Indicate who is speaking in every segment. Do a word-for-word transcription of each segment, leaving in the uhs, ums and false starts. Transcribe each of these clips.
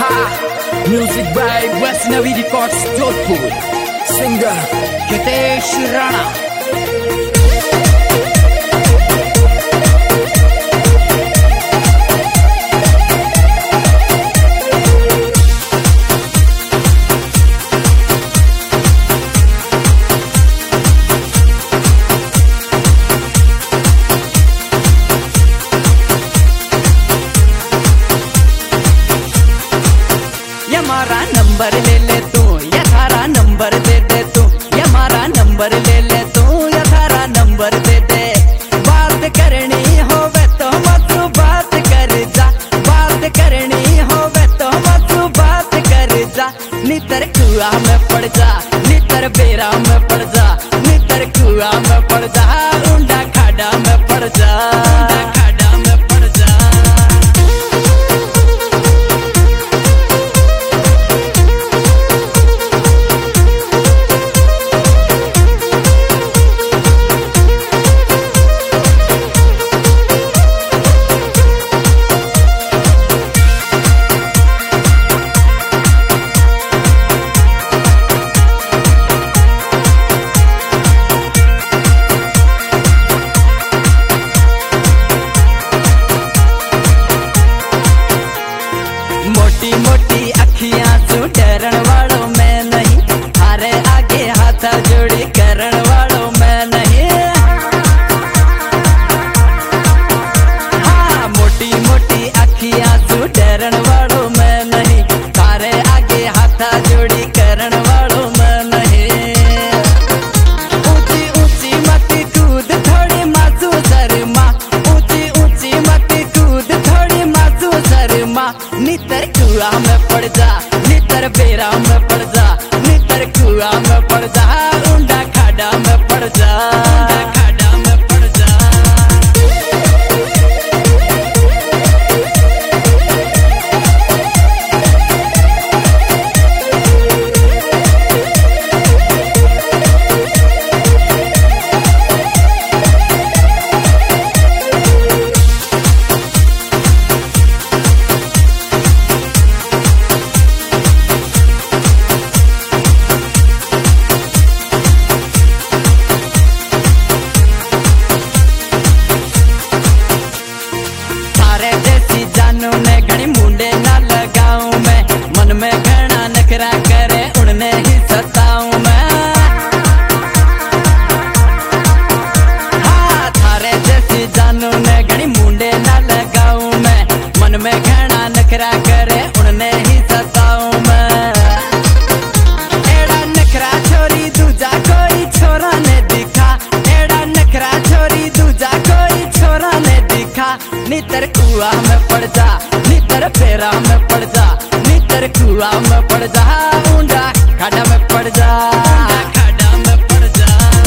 Speaker 1: Music by Vaishnavi Records, Jodhpur. Singer Hitesh Rana.
Speaker 2: ये हमारा number ले ले तू, ये थारा नंबर दे दे तू, ये हमारा नंबर ले ले तू, ये थारा नंबर दे दे। बात करनी होवे तो मत बात कर जा, बात करनी होवे तो मत बात कर जा। नितर कुआ में पड़ जा, नितर बेरा में पड़ जा, नितर कुआ में पड़ जा, ऊंडा खाड़ा में पड़ जा, ऊंडा खाड़ा में पड़ जा। मोटी मोटी अखियां सु डरण वालों मैं नहीं, थारे आगे हाथ जोड़ी करण वालों मैं नहीं। हाँ, मोटी मोटी अखियां सु डरण वालों मैं नहीं, थारे आगे हाथ जोड़ी करण वालों मैं नहीं। ऊंची ऊंची मत कूद थोड़ी मासू शर्मा, ऊंची ऊंची मत कूद थोड़ी मासू शर्मा। नितर कुआ में पड़ जा, नितर बेरा में पड़ जा, नितर कुआ में पड़ जा, ऊंडा खाड़ा में पड़ जा, ऊंडा खाड़ा में पड़ जा। थारे जैसी जानू ने घड़ी मुंडे ना लगाऊं मैं, मन में घना नखरा करे उड़ने ही सताऊं मैं। हाँ, थारे जैसी जानू ने घड़ी मुंडे ना लगाऊं मैं, मन में घना नखरा करे उड़ने ही सताऊं मैं। एड़ा नखरा छोरी दूजा कोई छोरा ने दिखा, एड़ा नखरा छोरी दूजा कोई छोरा ने दिखा। नितर कुआ में पड़ जा, नितर फेरा में पड़ जा, नितर कुआ में पड़ जा, ऊंडा खाड़ा में पड़ जा, ऊंडा खाड़ा में पड़ जा।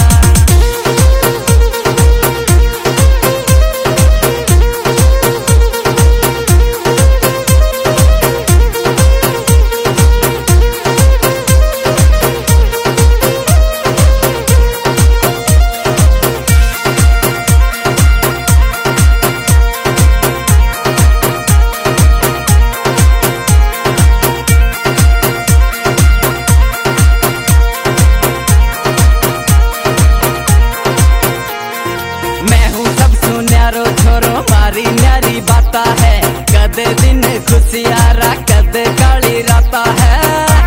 Speaker 2: मैं हूँ सब सुन्यारो छोरो मारी न्यारी बाता है, कदे दिन खुशियारा कदे काली राता है।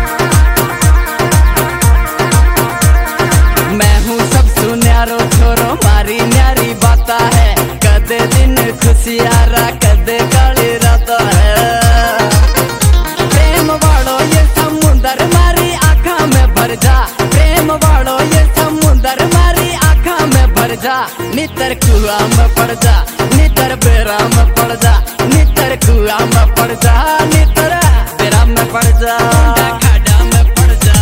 Speaker 2: मैं हूँ सब सुन्यारो छोरो मारी न्यारी बाता है, कदे दिन खुशियारा कदे काली राता है। प्रेम वालो ये समुंदर मारी आँखा में भर जा, प्रेम वालो ये समुंदर मारी आँखा में भर जा। नितर कुआ में पड़ जा, नितर बेरा में पड़ जा, नितर कुआ में पड़ जा, नितर बेरा में पड़ जा, ऊंडा खाड़ा में पड़ जा।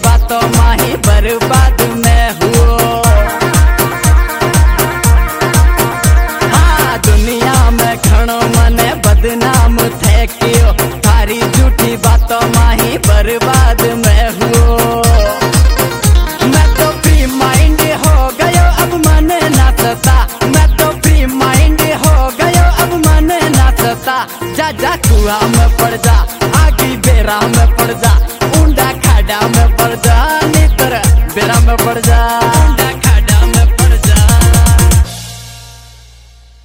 Speaker 2: बातों माही बर्बाद में हुओ। हाँ दुनिया में घणो मने बदनाम थे कियो, थारी झूठी बातों माही बर्बाद में हुओ। मैं तो फ्री माइंड हो गयो अब मन ना सता, मैं तो फ्री माइंड हो गयो अब मन ना सता। जा जा कुआ में पड़ जा, आगी बेरा में पड़ जा, ऊंडा खाड़ा में पड़ जा, नितर बेरा में पड़ जा।